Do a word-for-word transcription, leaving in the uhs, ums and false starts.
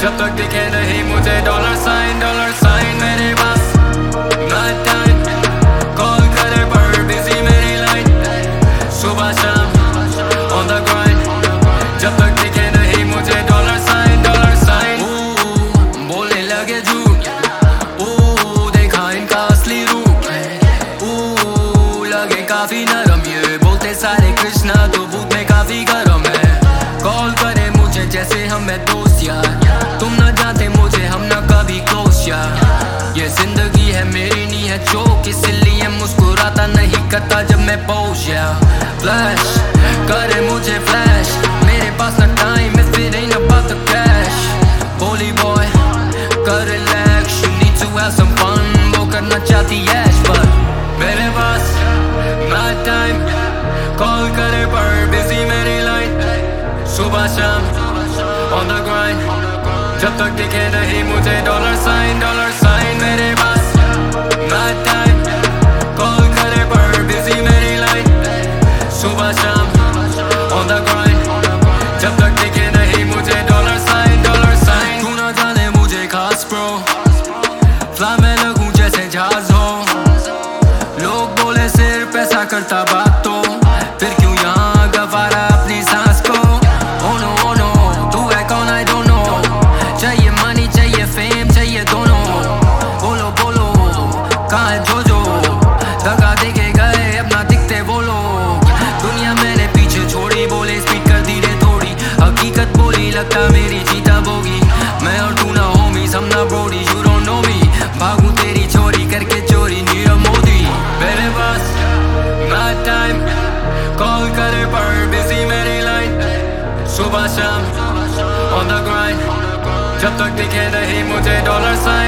जब तक दिखे नहीं मुझे डॉलर साइन डॉलर साइन मेरे पास नाइट टाइम कॉल करे पर बिजी मेरी लाइन सुबह शाम ऑन द ग्राइंड जब तक दिखे नहीं मुझे डॉलर साइन डॉलर साइन बोलने लगे झूठ देखा इनका असली रूप लगे काफी नरम ये बोलते सारे कृष्णा तो बूथ में काफी गरम है कॉल करे मुझे जैसे हम है दोस्त यार तुम ना जानते मुझे हम ना कभी क्लोज यार ये जिंदगी है मेरी नहीं है जोक इसलिए मुस्कुराता नहीं करता जब मैं पोज यार फ्लैश करे मुझे फ्लैश मेरे पास ना time if it ain't about the cash holy boy कर relax you need to have some fun वो करना चाहती ऐश पर मेरे पास नाइट टाइम कॉल करे पर बिजी मेरी लाइन सुबह शाम on the grind जब तक दिखे नहीं मुझे डॉलर साइन डॉलर साइन मेरे पास नाइट टाइम कॉल करे पर बिजी मेरी लाइन सुबह शाम on the grind जब तक दिखे नहीं मुझे डॉलर साइन डॉलर साइन तू ना जाने मुझे खास ब्रो फ्लाई में लगूं जैसे जहाज हो लोग बोले सिर्फ पैसा करता बात तो फिर क्यों यहाँ गवारा अपनी सांस को oh no oh no तू है कौन I don't know चाहिए मनी चाहिए फेम चाहिए दोनों बोलो बोलो कहाँ है जो जो दगा देके गए अपना दिखते वो लोग दुनिया मैंने पीछे छोड़ी बोले स्पीड कर धीरे थोड़ी हकीकत बोली लगता मेरी जीता बोगी मैं और तू ना होमीज हम ना brodie you don't know me भागू तेरी चोरी करके चोरी नीरव मोदी मेरे पास नाइट टाइम कॉल करे पर बिजी मेरी लाइन सुबह शाम on the grind जब तक दिखे नहीं मुझे डॉलर साइन